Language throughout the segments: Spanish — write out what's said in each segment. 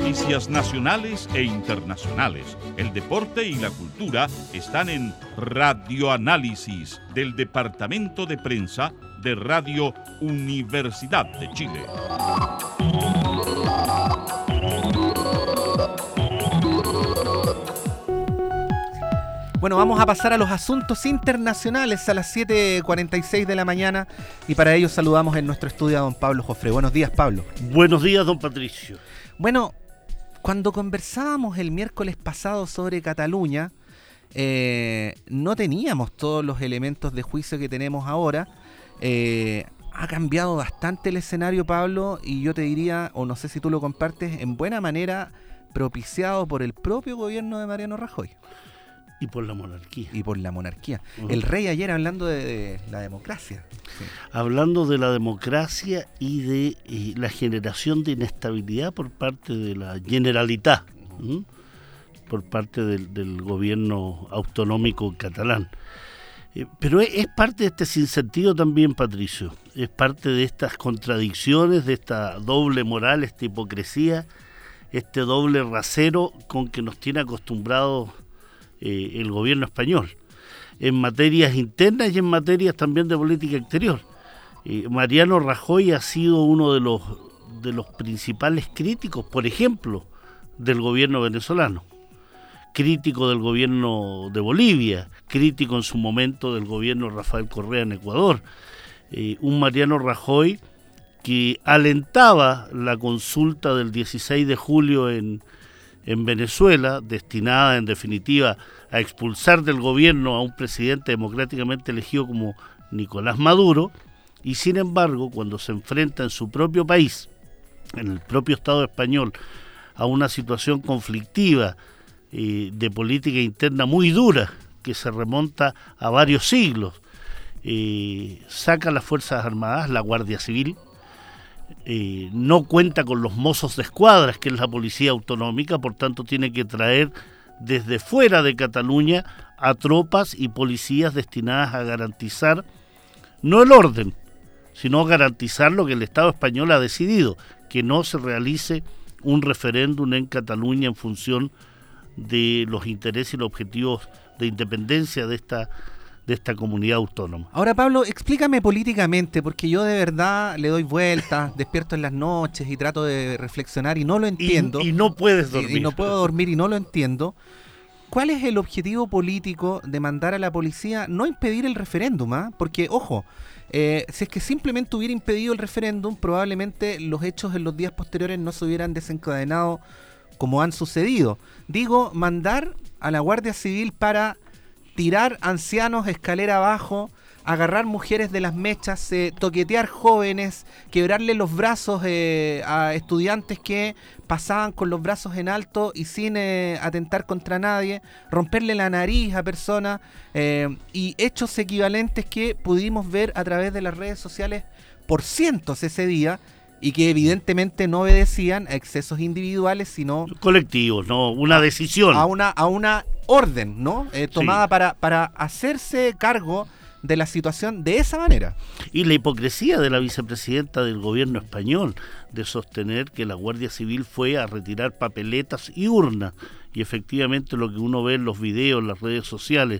noticias nacionales e internacionales, el deporte y la cultura están en Radioanálisis del Departamento de Prensa de Radio Universidad de Chile. Bueno, vamos a pasar a los asuntos internacionales a las 7:46 de la mañana y para ello saludamos en nuestro estudio a don Pablo Jofré. Buenos días, Pablo. Buenos días, don Patricio. Bueno, cuando conversábamos el miércoles pasado sobre Cataluña, no teníamos todos los elementos de juicio que tenemos ahora. Ha cambiado bastante el escenario, Pablo, y yo te diría, o no sé si tú lo compartes, en buena manera propiciado por el propio gobierno de Mariano Rajoy. Y por la monarquía. Uh-huh. El rey ayer hablando de la democracia. Sí. Hablando de la democracia y de la generación de inestabilidad por parte de la Generalitat, por parte del gobierno autonómico catalán. Pero es parte de este sinsentido también, Patricio. Es parte de estas contradicciones, de esta doble moral, esta hipocresía, este doble rasero con que nos tiene acostumbrados el gobierno español, en materias internas y en materias también de política exterior. Mariano Rajoy ha sido uno de los principales críticos, por ejemplo, del gobierno venezolano, crítico del gobierno de Bolivia, crítico en su momento del gobierno de Rafael Correa en Ecuador, un Mariano Rajoy que alentaba la consulta del 16 de julio en Venezuela, destinada en definitiva a expulsar del gobierno a un presidente democráticamente elegido como Nicolás Maduro, y sin embargo, cuando se enfrenta en su propio país, en el propio Estado español, a una situación conflictiva de política interna muy dura, que se remonta a varios siglos, saca las Fuerzas Armadas, la Guardia Civil, no cuenta con los mozos de escuadras, que es la policía autonómica, por tanto tiene que traer desde fuera de Cataluña a tropas y policías destinadas a garantizar no el orden, sino garantizar lo que el Estado español ha decidido, que no se realice un referéndum en Cataluña en función de los intereses y los objetivos de independencia de esta comunidad autónoma. Ahora, Pablo, explícame políticamente, porque yo de verdad le doy vueltas, despierto en las noches y trato de reflexionar y no lo entiendo. Y no puedes dormir. Y no puedo dormir y no lo entiendo. ¿Cuál es el objetivo político de mandar a la policía no impedir el referéndum? Porque, ojo, si es que simplemente hubiera impedido el referéndum, probablemente los hechos en los días posteriores no se hubieran desencadenado como han sucedido. Digo, mandar a la Guardia Civil para tirar ancianos escalera abajo, agarrar mujeres de las mechas, toquetear jóvenes, quebrarle los brazos a estudiantes que pasaban con los brazos en alto y sin atentar contra nadie, romperle la nariz a personas y hechos equivalentes que pudimos ver a través de las redes sociales por cientos ese día y que evidentemente no obedecían a excesos individuales, sino colectivos, no, una decisión. A una orden, ¿no? Tomada sí, para hacerse cargo de la situación de esa manera. Y la hipocresía de la vicepresidenta del gobierno español de sostener que la Guardia Civil fue a retirar papeletas y urnas, y efectivamente lo que uno ve en los videos, en las redes sociales,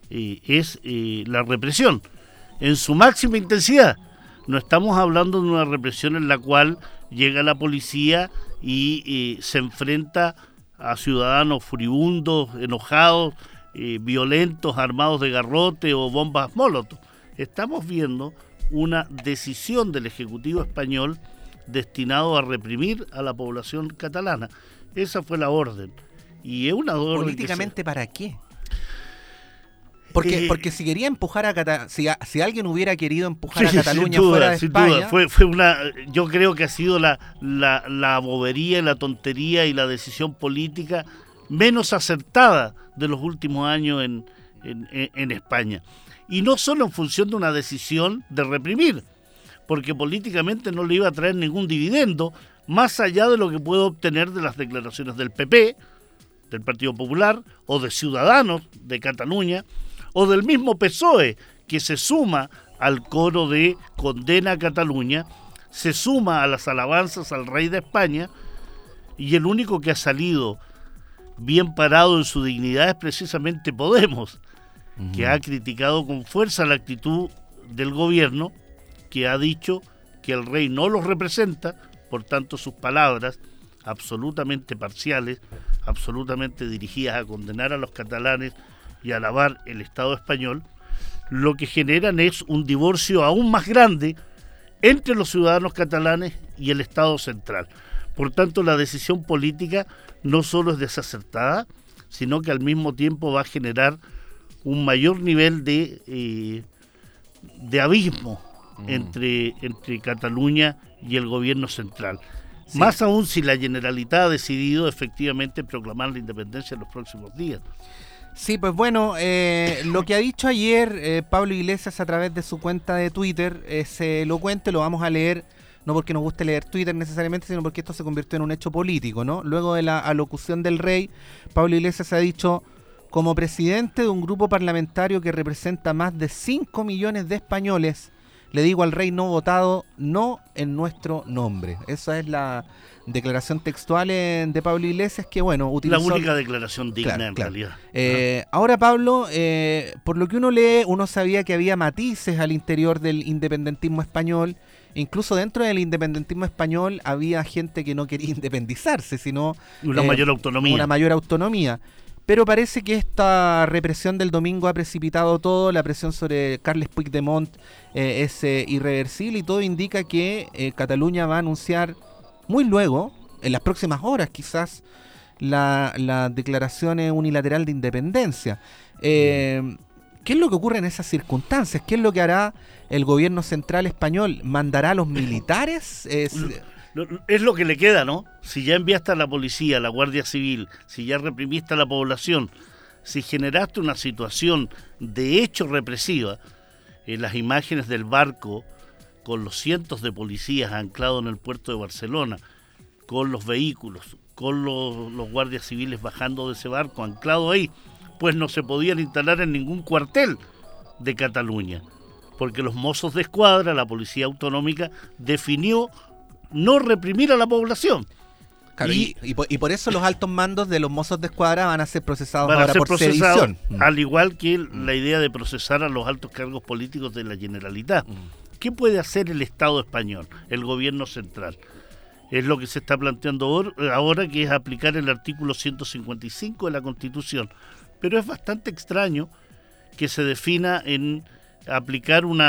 es la represión en su máxima intensidad. No estamos hablando de una represión en la cual llega la policía y se enfrenta a ciudadanos furibundos, enojados, violentos, armados de garrote o bombas molotov. Estamos viendo una decisión del Ejecutivo español destinado a reprimir a la población catalana. Esa fue la orden. Y es una orden. ¿Políticamente para qué? Porque si quería empujar a Cataluña, si alguien hubiera querido empujar a Cataluña fuera de España, fue una, yo creo que ha sido la bobería, la tontería y la decisión política menos acertada de los últimos años en España. Y no solo en función de una decisión de reprimir, porque políticamente no le iba a traer ningún dividendo, más allá de lo que puede obtener de las declaraciones del PP, del Partido Popular, o de Ciudadanos de Cataluña, o del mismo PSOE, que se suma al coro de condena a Cataluña, se suma a las alabanzas al rey de España, y el único que ha salido bien parado en su dignidad es precisamente Podemos, que ha criticado con fuerza la actitud del gobierno, que ha dicho que el rey no los representa, por tanto sus palabras absolutamente parciales, absolutamente dirigidas a condenar a los catalanes y a alabar el Estado español, lo que generan es un divorcio aún más grande entre los ciudadanos catalanes y el Estado central. Por tanto, la decisión política no solo es desacertada, sino que al mismo tiempo va a generar un mayor nivel de abismo entre Cataluña y el gobierno central. Sí. Más aún si la Generalitat ha decidido efectivamente proclamar la independencia en los próximos días. Sí, pues bueno, lo que ha dicho ayer Pablo Iglesias a través de su cuenta de Twitter es elocuente, lo vamos a leer, no porque nos guste leer Twitter necesariamente, sino porque esto se convirtió en un hecho político, ¿no? Luego de la alocución del rey, Pablo Iglesias ha dicho: como presidente de un grupo parlamentario que representa más de 5 millones de españoles, le digo al rey no votado, no en nuestro nombre. Esa es la declaración textual de Pablo Iglesias, que bueno, utilizó... La única declaración digna, claro, en realidad. Ahora, Pablo, por lo que uno lee, uno sabía que había matices al interior del independentismo español. Incluso dentro del independentismo español había gente que no quería independizarse, sino... Una mayor autonomía. Una mayor autonomía. Pero parece que esta represión del domingo ha precipitado todo, la presión sobre Carles Puigdemont es irreversible y todo indica que Cataluña va a anunciar muy luego, en las próximas horas quizás, la declaración unilateral de independencia. ¿Qué es lo que ocurre en esas circunstancias? ¿Qué es lo que hará el gobierno central español? ¿Mandará a los militares? Es lo que le queda, ¿no? Si ya enviaste a la policía, a la Guardia Civil, si ya reprimiste a la población, si generaste una situación de hecho represiva, las imágenes del barco con los cientos de policías anclados en el puerto de Barcelona, con los vehículos, con los guardias civiles bajando de ese barco, anclado ahí, pues no se podían instalar en ningún cuartel de Cataluña, porque los mozos de escuadra, la policía autonómica, definió no reprimir a la población. Claro, y por eso los altos mandos de los mozos de escuadra van a ser procesados ahora por sedición. Al igual que la idea de procesar a los altos cargos políticos de la Generalitat. ¿Qué puede hacer el Estado español, el gobierno central? Es lo que se está planteando ahora, que es aplicar el artículo 155 de la Constitución. Pero es bastante extraño que se defina en aplicar un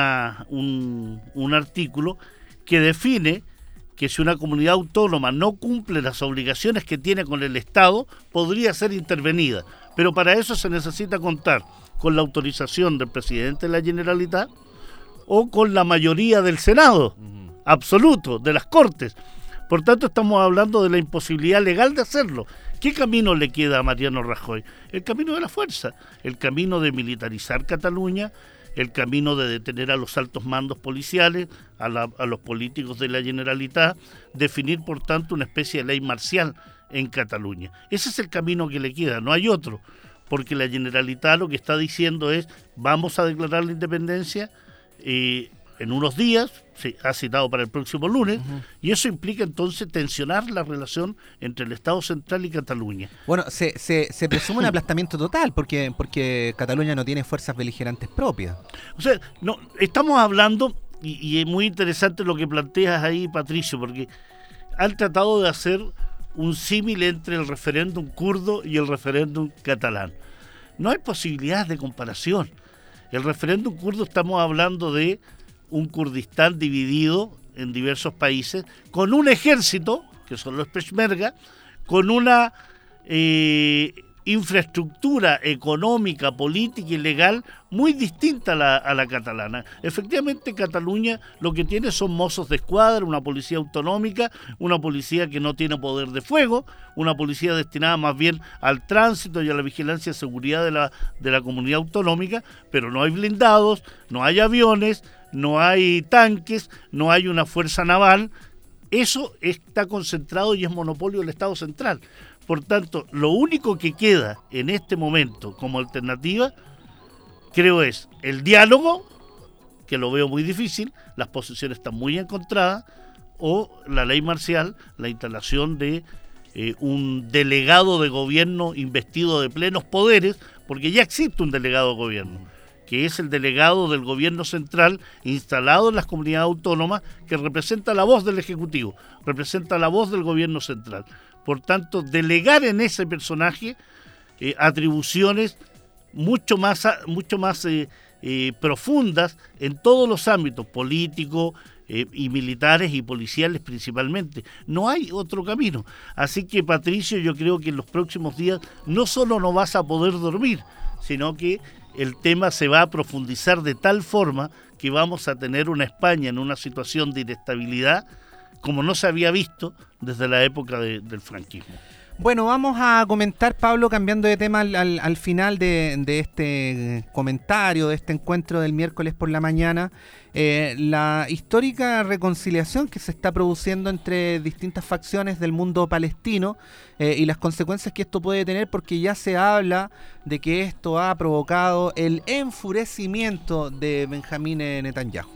artículo que define que si una comunidad autónoma no cumple las obligaciones que tiene con el Estado, podría ser intervenida. Pero para eso se necesita contar con la autorización del presidente de la Generalitat o con la mayoría del Senado, absoluto, de las Cortes. Por tanto, estamos hablando de la imposibilidad legal de hacerlo. ¿Qué camino le queda a Mariano Rajoy? El camino de la fuerza, el camino de militarizar Cataluña, el camino de detener a los altos mandos policiales, a los políticos de la Generalitat, definir por tanto una especie de ley marcial en Cataluña. Ese es el camino que le queda, no hay otro, porque la Generalitat lo que está diciendo es: vamos a declarar la independencia en unos días, se ha citado para el próximo lunes, y eso implica entonces tensionar la relación entre el Estado central y Cataluña. Bueno, se presume un aplastamiento total, porque Cataluña no tiene fuerzas beligerantes propias. O sea, no, estamos hablando, y es muy interesante lo que planteas ahí, Patricio, porque han tratado de hacer un símil entre el referéndum kurdo y el referéndum catalán. No hay posibilidades de comparación. El referéndum kurdo, estamos hablando de un Kurdistán dividido en diversos países, con un ejército, que son los Peshmerga, con una infraestructura económica, política y legal muy distinta a la catalana. Efectivamente, Cataluña lo que tiene son mozos de escuadra, una policía autonómica, una policía que no tiene poder de fuego, una policía destinada más bien al tránsito y a la vigilancia y seguridad de la comunidad autonómica, pero no hay blindados, no hay aviones, no hay tanques, no hay una fuerza naval. Eso está concentrado y es monopolio del Estado central. Por tanto, lo único que queda en este momento como alternativa, creo, es el diálogo, que lo veo muy difícil, las posiciones están muy encontradas, o la ley marcial, la instalación de un delegado de gobierno investido de plenos poderes, porque ya existe un delegado de gobierno, que es el delegado del gobierno central instalado en las comunidades autónomas, que representa la voz del Ejecutivo, representa la voz del gobierno central. Por tanto, delegar en ese personaje atribuciones mucho más profundas en todos los ámbitos, políticos y militares y policiales principalmente. No hay otro camino. Así que, Patricio, yo creo que en los próximos días no solo no vas a poder dormir, sino que el tema se va a profundizar de tal forma que vamos a tener una España en una situación de inestabilidad como no se había visto desde la época del franquismo. Bueno, vamos a comentar, Pablo, cambiando de tema al final de este comentario, de este encuentro del miércoles por la mañana, la histórica reconciliación que se está produciendo entre distintas facciones del mundo palestino y las consecuencias que esto puede tener, porque ya se habla de que esto ha provocado el enfurecimiento de Benjamín Netanyahu.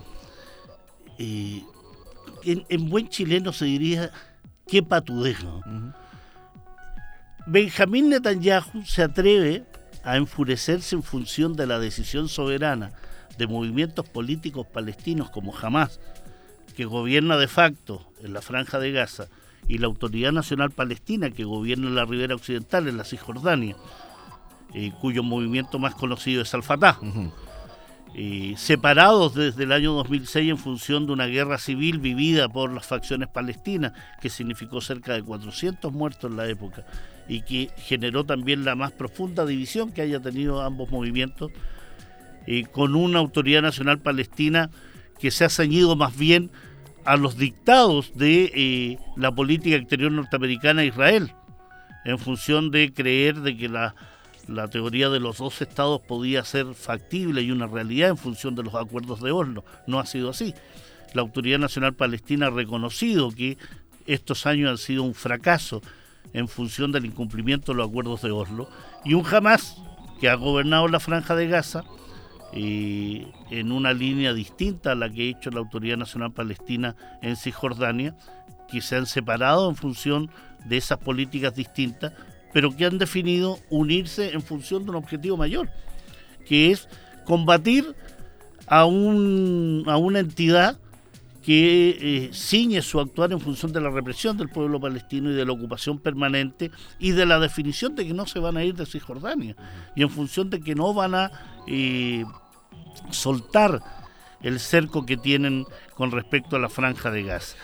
En buen chileno se diría, qué patudez, ¿no? Benjamín Netanyahu se atreve a enfurecerse en función de la decisión soberana de movimientos políticos palestinos como Hamás, que gobierna de facto en la Franja de Gaza, y la Autoridad Nacional Palestina, que gobierna en la Ribera Occidental, en la Cisjordania, cuyo movimiento más conocido es Al-Fatah. Separados desde el año 2006 en función de una guerra civil vivida por las facciones palestinas, que significó cerca de 400 muertos en la época y que generó también la más profunda división que haya tenido ambos movimientos, con una Autoridad Nacional Palestina que se ha ceñido más bien a los dictados de la política exterior norteamericana a Israel, en función de creer de que la teoría de los dos estados podía ser factible y una realidad en función de los acuerdos de Oslo. No ha sido así. La Autoridad Nacional Palestina ha reconocido que estos años han sido un fracaso en función del incumplimiento de los acuerdos de Oslo, y un Hamás que ha gobernado la Franja de Gaza en una línea distinta a la que ha hecho la Autoridad Nacional Palestina en Cisjordania, que se han separado en función de esas políticas distintas, pero que han definido unirse en función de un objetivo mayor, que es combatir a una entidad que ciñe su actuar en función de la represión del pueblo palestino y de la ocupación permanente y de la definición de que no se van a ir de Cisjordania, y en función de que no van a soltar el cerco que tienen con respecto a la Franja de Gaza.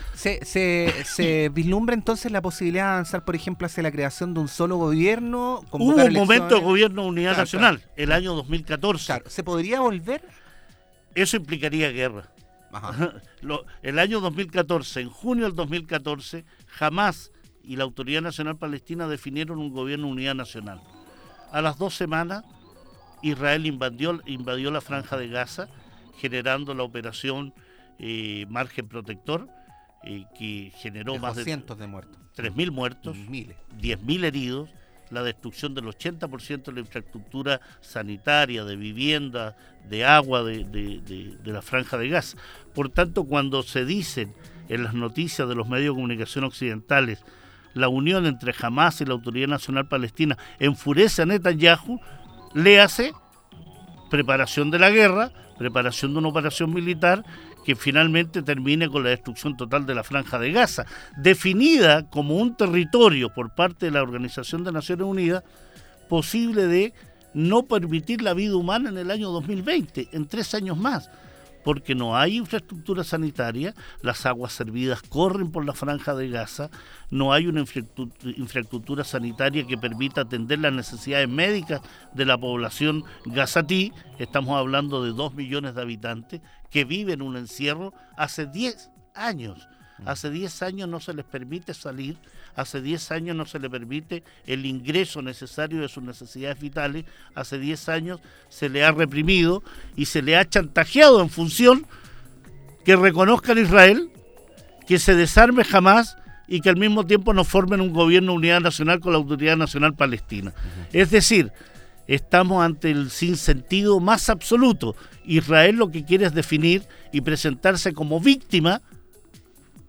¿Se vislumbra entonces la posibilidad de avanzar, por ejemplo, hacia la creación de un solo gobierno? Hubo un momento de gobierno de unidad nacional, el año 2014. Claro. ¿Se podría volver? Eso implicaría guerra. Ajá. El año 2014, en junio del 2014, Hamás y la Autoridad Nacional Palestina definieron un gobierno de unidad nacional. A las 2 semanas, Israel invadió la Franja de Gaza, generando la operación Margen Protector, que generó más de cientos de muertos, 3.000 muertos, 10.000 heridos, la destrucción del 80% de la infraestructura sanitaria, de vivienda, de agua de la Franja de Gaza. Por tanto, cuando se dicen en las noticias de los medios de comunicación occidentales la unión entre Hamás y la Autoridad Nacional Palestina enfurece a Netanyahu, léase preparación de la guerra, preparación de una operación militar que finalmente termine con la destrucción total de la Franja de Gaza, definida como un territorio por parte de la Organización de Naciones Unidas posible de no permitir la vida humana en el año 2020, en 3 años más, porque no hay infraestructura sanitaria, las aguas servidas corren por la Franja de Gaza, no hay una infraestructura sanitaria que permita atender las necesidades médicas de la población gazatí. Estamos hablando de 2 millones de habitantes que viven un encierro hace 10 años. Hace 10 años no se les permite salir, hace 10 años no se les permite el ingreso necesario de sus necesidades vitales, hace 10 años se le ha reprimido y se le ha chantajeado en función que reconozcan a Israel, que se desarme Hamás y que al mismo tiempo nos formen un gobierno de unidad nacional con la Autoridad Nacional Palestina. Es decir, estamos ante el sinsentido más absoluto. Israel lo que quiere es definir y presentarse como víctima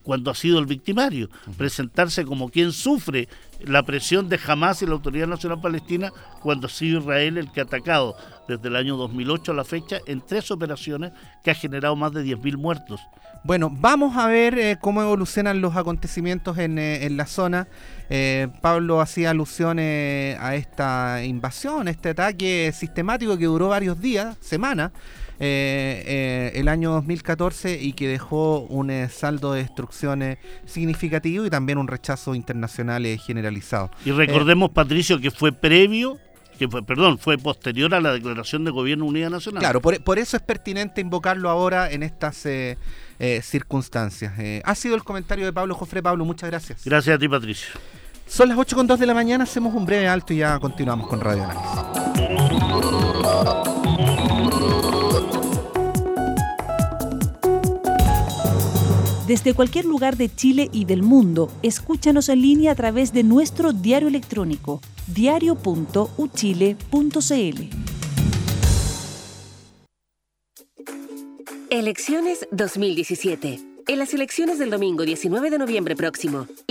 cuando ha sido el victimario, presentarse como quien sufre la presión de Hamás y la Autoridad Nacional Palestina cuando ha sido Israel el que ha atacado desde el año 2008 a la fecha en 3 operaciones que ha generado más de 10.000 muertos. Bueno, vamos a ver cómo evolucionan los acontecimientos en la zona. Pablo hacía alusión a esta invasión, este ataque sistemático que duró varios días, semanas, el año 2014 y que dejó un saldo de destrucción significativo y también un rechazo internacional generalizado. Y recordemos, Patricio, que fue fue posterior a la declaración de Gobierno Unidad Nacional. Claro, por eso es pertinente invocarlo ahora en estas circunstancias. Ha sido el comentario de Pablo Jofré. Pablo, muchas gracias. Gracias a ti, Patricio. Son las 8:02 de la mañana, hacemos un breve alto y ya continuamos con Radio Análisis. Desde cualquier lugar de Chile y del mundo, escúchanos en línea a través de nuestro diario electrónico, diario.uchile.cl. Elecciones 2017. En las elecciones del domingo 19 de noviembre próximo,